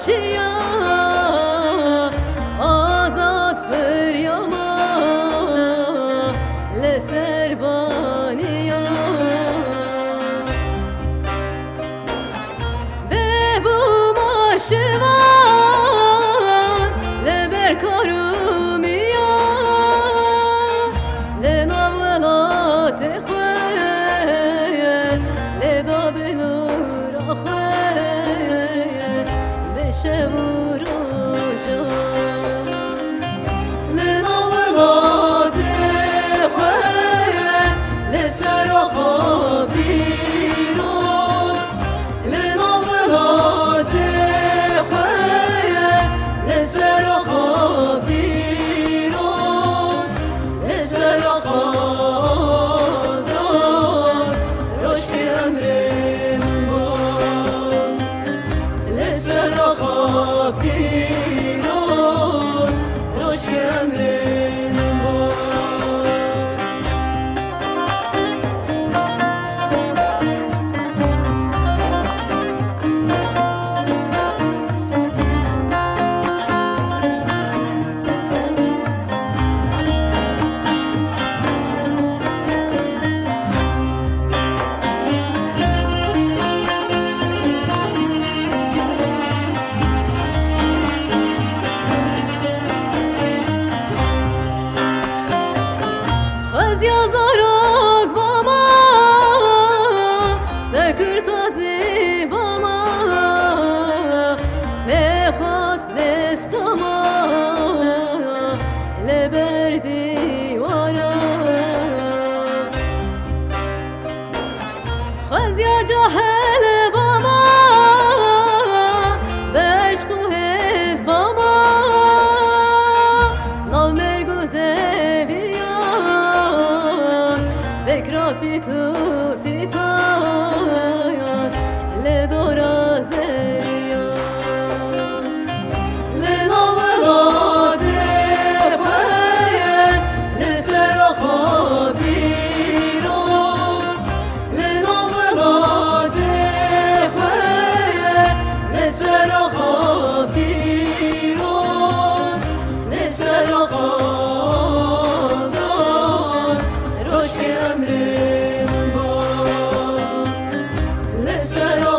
چیا آزاد فریاما لسربانیا به بوما شوان لبر کارومیا لناولات خواه لدا بلور خواه بشه روشا لناولات خواه لسر خوابی روز لناولات خواه لسر خوابی روز لسر خوازاد رشک امرم بان لسر خوابی روز رشک امرم بان از یازارک با ما سکر تازی با ما نخواست دستا ما لبر دیوارا از یا جاهل با ما بشک و حز با ما نامرگ و بکرا فیتو فیتاyan لدورا زریان لناولاد پاین لسر خوابی روز لناولاد پاین لسر خوابی روز لسر خوازاد رشک امرم بان لسر